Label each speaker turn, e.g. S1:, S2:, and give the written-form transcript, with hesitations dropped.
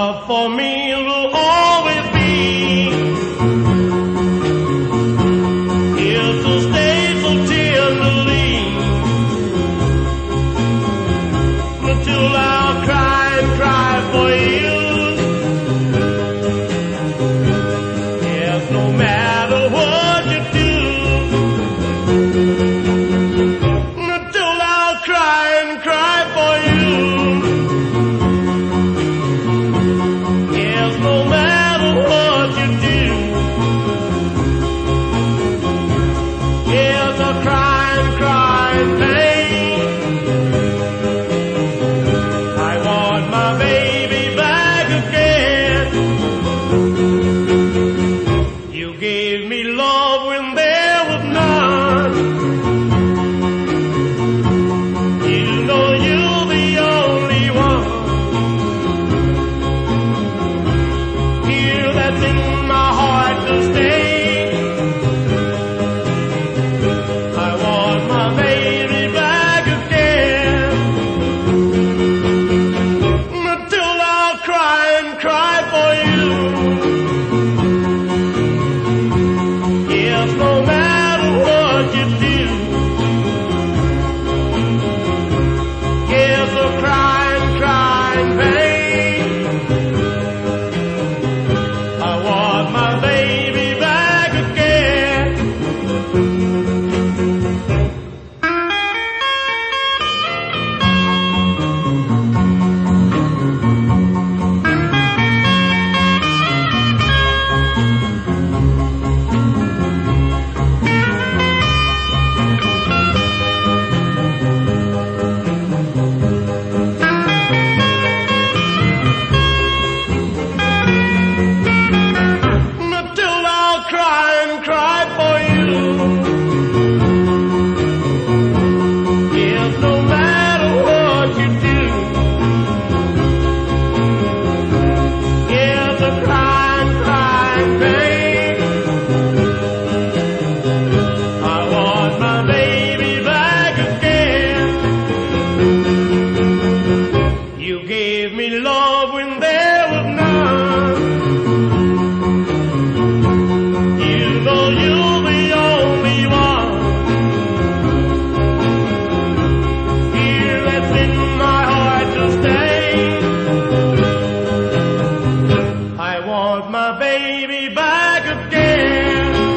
S1: love for me will always be here to stay so tenderly until I'll cry and cry for you. Yes, no matter what you do, until I'll cry and cry for you. Yes, no matter what you do. Yes, I'll cry and cry in pain. I want my baby back again. You gave me love when there was none. You know you're the only one here that's in my heart to stay. I want my baby back again. Until I'll cry and cry for you. Yes, no matter what you do. Yes, I'll cry and cry in pain. I want my baby back again. Until I'll cry and cry for you. Yes, no matter what you do. Yes, I'll cry and cry in pain. I want my baby back again. You gave me love when there was none. You know you're the only one here that's in my heart to stay. I want my baby back again.